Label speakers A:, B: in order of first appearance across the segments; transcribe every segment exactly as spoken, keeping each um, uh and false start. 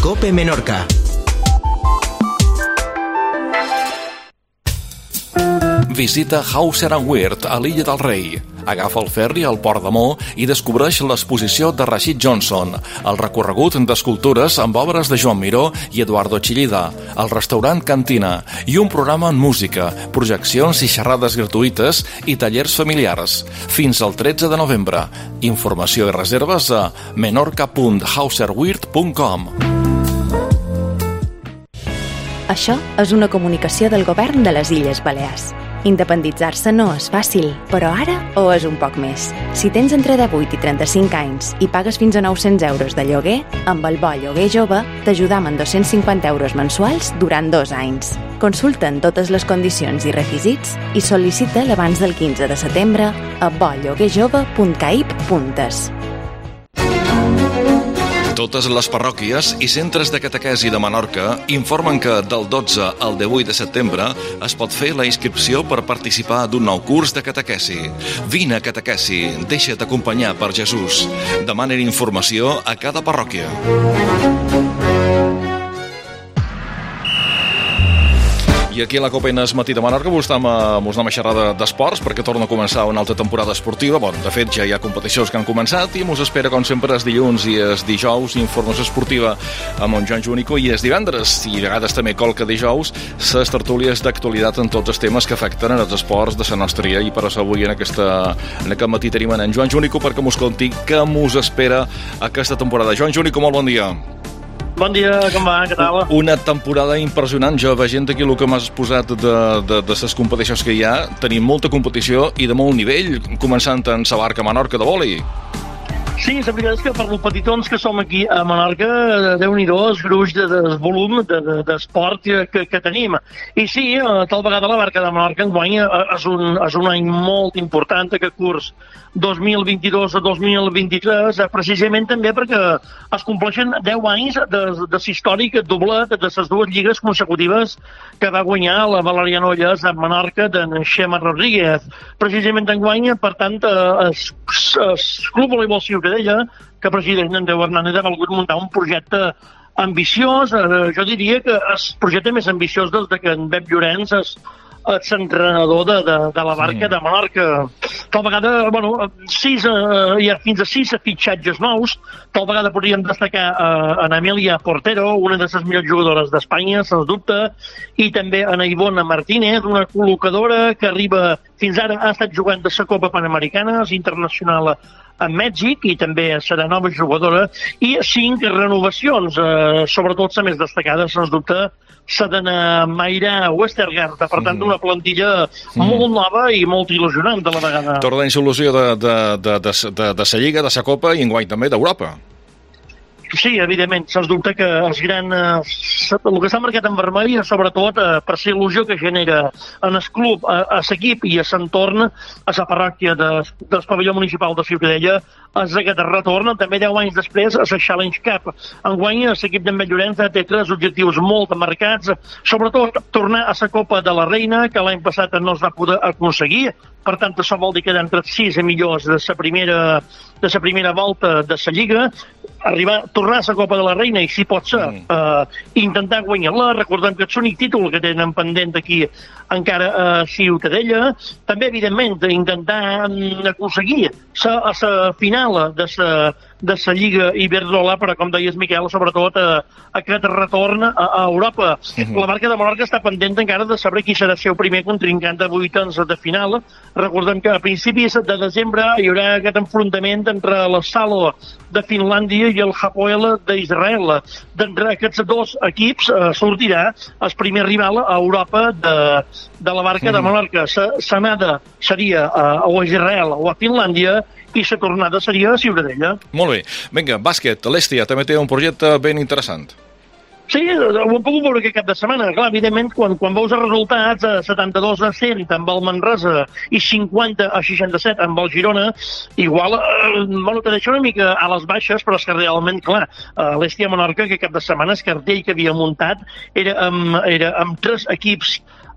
A: COPE Menorca.
B: Visita Hauser and Wirth a l'Illa del Rei. Agafa el ferri al Port d'Amor i descobreix l'exposició de Rashid Johnson, el recorregut d'escultures amb obres de Joan Miró i Eduardo Chillida, el restaurant Cantina i un programa en música, projeccions i xerrades gratuïtes i tallers familiars. Fins al tretze de novembre. Informació i reserves a menorca punt hauserwirth punt com.
C: Això és una comunicació del govern de les Illes Balears. Independitzar-se no és fàcil, però ara ho és un poc més. Si tens entre divuit i trenta-cinc anys i pagues fins a nou-cents euros de lloguer, amb el bo lloguer jove t'ajudam amb dos-cents cinquanta euros mensuals durant dos anys. Consulta'n totes les condicions i requisits i sol·licita'l abans del quinze de setembre a bo lloguer jove punt caip punt es.
B: Totes les parròquies i centres de catequesi de Menorca informen que del dotze al divuit de setembre es pot fer la inscripció per participar d'un nou curs de catequesi. Vine a catequesi, deixa't acompanyar per Jesús. Demanen informació a cada parròquia. I aquí a la COPE Enes Matí de Menorca vos anem a, vos anem a xerrar d'esports perquè torna a començar una altra temporada esportiva. Bon, de fet, ja hi ha competicions que han començat i mos espera, com sempre, els dilluns i els dijous informació esportiva amb en Joan Júnico i els divendres, i a vegades també colca dijous, les tertúlies d'actualitat en tots els temes que afecten els esports de la nostra ia. I per això avui en, aquesta, en aquest matí tenim en Joan Júnico perquè mos conti què mos espera aquesta temporada. Joan Júnico, molt bon dia.
D: Bon dia, com va? Què tal?
B: Una temporada impressionant. Jo, veient aquí el que m'has exposat de, de, de les competicions que hi ha, tenim molta competició i de molt nivell, començant en la barca Menorca de vòlei.
D: Sí, la veritat és que per els petitons que som aquí a Menorca, Déu-n'hi-do, el gruix de, de volum d'esport de, de, que, que tenim. I sí, tal vegada la barca de Menorca enguany és un, és un any molt important, aquest curs dos mil vint-i-dos a dos mil vint-i-tres, precisament també perquè es compleixen deu anys de, de l'històric doblet de les dues lligues consecutives que va guanyar la Valerià Nolles a Menorca d'en Xema Rodríguez. Precisament enguany, per tant, el, el Club Voleibol Ciutadella, que president en Déu Hernández, ha volgut muntar un projecte ambiciós. Eh, jo diria que el projecte més ambiciós des de que en Pep Llorenç és l'entrenador de, de, de la barca sí. de Menorca. Tal vegada, bueno, sis, eh, hi ha fins a sis fitxatges nous. Tal vegada podríem destacar eh, en Amelia Portero, una de les millors jugadores d'Espanya, sens dubte, i també en Ivona Martínez, una col·locadora que arriba, fins ara ha estat jugant de la Copa Panamericana, és internacional a Mèxic i també serà nova jugadora, i cinc renovacions, eh, sobretot la més destacada, sens dubte, s'ha d'anar Mayra Westergaard, per tant, d'una plantilla mm. molt nova i molt il·lusionant de la vegada.
B: Torna il·lusió de, de, de, de, de, de sa Lliga, de sa Copa i enguany també d'Europa.
D: Sí, evidentment, sens dubte que els gran, eh, el que s'ha marcat en vermell, sobretot eh, per la il·lusió que genera en el club, a, a l'equip i a l'entorn, a la parròquia de, del pavelló municipal de Ciutadella, és aquest retorn, també deu anys després, a la Challenge Cup. Enguany, l'equip d'en Llorenç té tres objectius molt marcats, sobretot tornar a la Copa de la Reina, que l'any passat no es va poder aconseguir. Per tant, això vol dir que entre sis millors de la primera, de la primera volta de la Lliga, arribar, tornar a la Copa de la Reina i, si pot ser, mm. eh, intentar guanyar-la. Recordem que és l'únic títol que tenen pendent aquí encara a Ciutadella. També, evidentment, intentar aconseguir a la final de la de la Lliga Iberdrola, però, com deies, Miquel, sobretot a, a aquest retorn a, a Europa. Uh-huh. La barca de Menorca està pendent encara de saber qui serà el seu primer contrincant de vuitens de final. Recordem que a principis de desembre hi haurà aquest enfrontament entre la Salo de Finlàndia i el Hapoel d'Israel. D'entre aquests dos equips eh, sortirà el primer rival a Europa de, de la barca uh-huh. de Menorca. L'anada seria eh, o a Israel o a Finlàndia, i la tornada seria a Ciutadella.
B: Molt bé. Vinga, bàsquet. L'Estia també té un projecte ben interessant.
D: Sí, ho hem pogut veure aquest cap de setmana. Clar, evidentment, quan, quan veus els resultats, setanta-dos a cent amb el Manresa i cinquanta a seixanta-set amb el Girona, igual, eh, bueno, te deixa una mica a les baixes, però és que realment, clar, eh, l'Estia Menorca aquest cap de setmana, el cartell que havia muntat era amb, era amb tres equips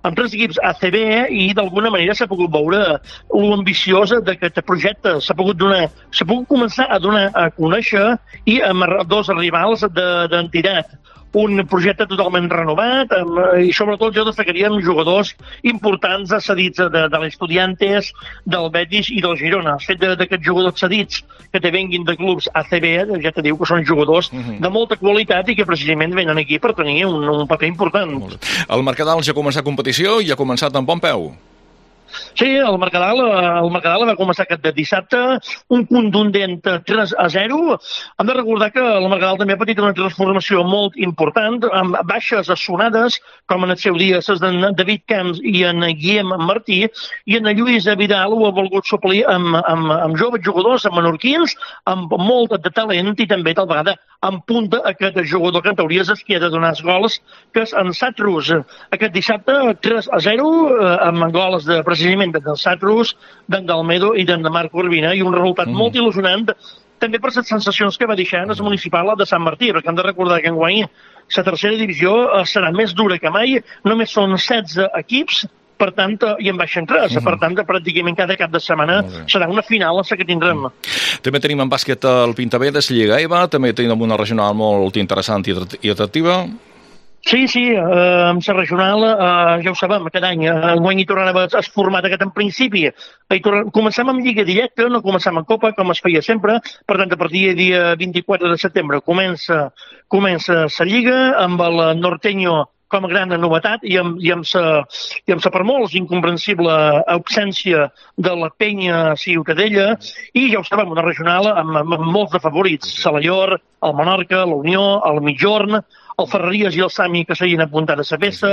D: amb tres equips A C B i d'alguna manera s'ha pogut veure l'ambiciosa d'aquest projecte. S'ha pogut donar, s'ha pogut començar a donar a conèixer i amb dos rivals d'entitat. Un projecte totalment renovat amb, i sobretot jo destacaria amb jugadors importants cedits de, de l'Estudiantes, del Betis i del Girona. El fet d'aquests jugadors cedits que te venguin de clubs A C B ja te diu que són jugadors uh-huh. de molta qualitat i que precisament venen aquí per tenir un, un paper important.
B: El Mercadal ja ha començat competició i ha començat amb bon peu.
D: Sí, el Mercadal, el Mercadal va començar aquest dissabte, un contundent tres a zero. Hem de recordar que el Mercadal també ha patit una transformació molt important, amb baixes assonades, com en el seu dia les de David Camps i en Guillem Martí, i en Lluís Vidal ho ha volgut suplir amb, amb, amb joves jugadors, amb menorquins, amb molt de talent i també tal vegada amb punta aquest jugador que en teoria és qui ha de donar els gols, que és en Satrus. Aquest dissabte tres a zero, amb gols de precisament del Satrus, d'en Dalmedo i d'en Marc Urbina, i un resultat mm. molt il·lusionant també per les sensacions que va deixar en el municipal de Sant Martí, perquè hem de recordar que enguany la tercera divisió serà més dura que mai, només són setze equips, per tant, i en baixen tres, mm. per tant, pràcticament cada cap de setmana serà una final la que tindrem.
B: Mm. També tenim en bàsquet el Pintavé de Lliga Eva, també tenim una regional molt interessant i atractiva.
D: Sí, sí, eh, amb la regional, eh, ja ho sabem, cada any, eh, enguany hi tornarà el format aquest en principi. Hi tornem, comencem amb Lliga directa, no comencem amb Copa, com es feia sempre, per tant, a partir del dia vint-i-quatre de setembre comença, comença la Lliga, amb el Norteño com a gran novetat i amb, i amb sa, i amb sa per molts incomprensible absència de la Penya Ciutadella, i ja ho sabem, una regional amb, amb molts de favorits, Salallor, el Menorca, la Unió, el Mitjorn, el Ferreries i el Sami que s'havien apuntat a la festa,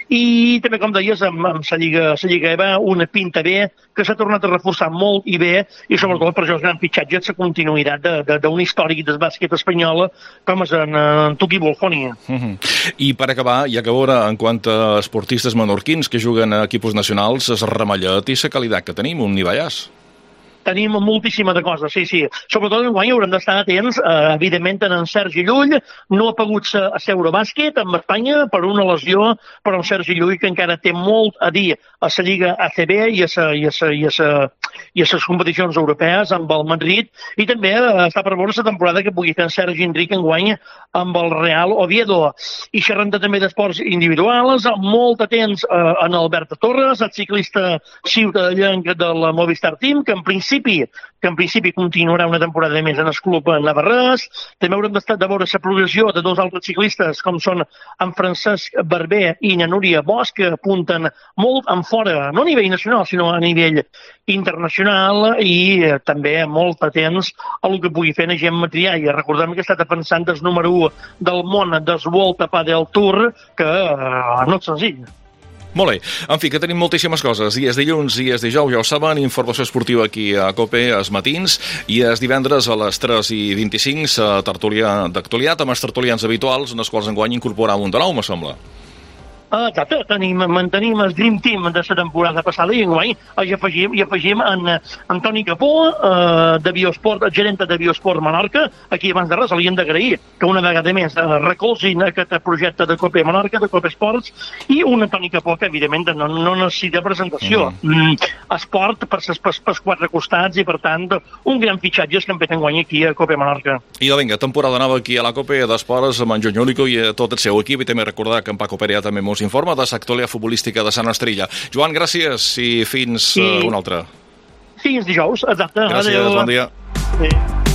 D: i també, com deies, amb, amb la Lliga, la Lliga Eva, una pinta bé, que s'ha tornat a reforçar molt i bé, i sobretot per això el gran fitxatge és la continuïtat d'un històric del bàsquet espanyol com és en, en Tuqui Bolfoni.
B: Uh-huh. I per acabar, hi ha que veure, en quant a esportistes menorquins que juguen a equips nacionals, es remallet i la qualitat que tenim, un nivellàs.
D: Tenim moltíssima de coses, sí, sí. Sobretot enguany haurem d'estar atents, eh, evidentment, en Sergi Llull, no ha pogut ser a Eurobàsquet amb Espanya per una lesió, però en Sergi Llull que encara té molt a dir a la Lliga A C B i a, sa, i a, sa, i a, sa, i a les competicions europees amb el Madrid, i també eh, està per veure la temporada que pugui fer en Sergi Enric enguany amb el Real Oviedo. I xerrant també d'esports individuals, molt atents eh, en Albert Torres, el ciclista ciutadellenc del Movistar Team, que en principi que en principi continuarà una temporada més en el club navarrès. També haurem d'estar de veure la progressió de dos altres ciclistes, com són en Francesc Barber i na Núria Bosch, que apunten molt en fora, no a nivell nacional, sinó a nivell internacional, i eh, també molt atents a el que pugui fer en Gemma Trialla. Recordem que està defensant el número u del món del Vuelta Padel Tour, que eh, no és senzill.
B: Molt bé. En fi, que tenim moltíssimes coses. I és dilluns i és dijous, ja ho saben, informació esportiva aquí a COPE, els matins, i és divendres a les tres i vint-i-cinc, a tertúlia d'actualitat, amb els tertulians habituals, en els quals enguany incorporarà un de nou, me sembla.
D: Ah, exacte, tenim, mantenim el Dream Team de la temporada passada i enguany hi afegim, hi afegim en Antoni Capó, eh, de Biosport, gerent de Biosport Menorca. Aquí abans de res li hem d'agrair que una vegada més eh, recolzin aquest projecte de Cope Menorca, de Cope Esports, i un Antoni Capó que evidentment no, no necessita presentació. Mm. Mm, esport per els quatre costats i per tant un gran fitxatge que hem fet enguany aquí a Cope Menorca.
B: I vinga, temporada nova aquí a la Cope d'Esports amb en Joan Llúlico i tot el seu equip, i també recordar que en Paco Perea també mos informa de l'actualitat futbolística de Sant Estrella. Joan, gràcies i fins I... uh, una altra.
D: Fins dijous, exacte.
B: Gràcies,
D: adeu.
B: Bon dia. Sí.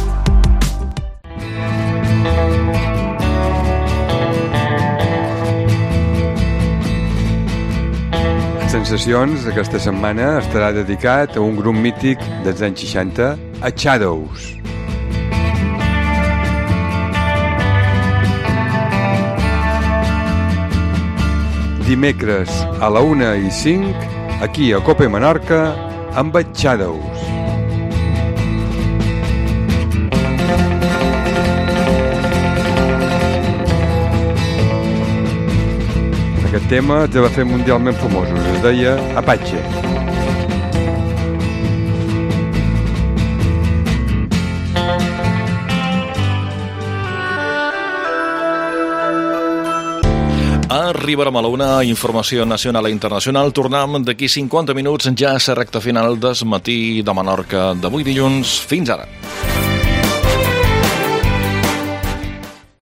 A: Sensacions d'aquesta setmana estarà dedicat a un grup mític dels anys seixanta, a Shadows. Dimecres a la una i cinc, aquí a Cope Menorca, amb els Shadows. Aquest tema ja va fer mundialment famosos, es deia Apache.
B: Arribarem a la una, informació nacional i internacional. Tornem d'aquí cinquanta minuts, ja a la recta final del matí de Menorca d'avui dilluns. Fins ara.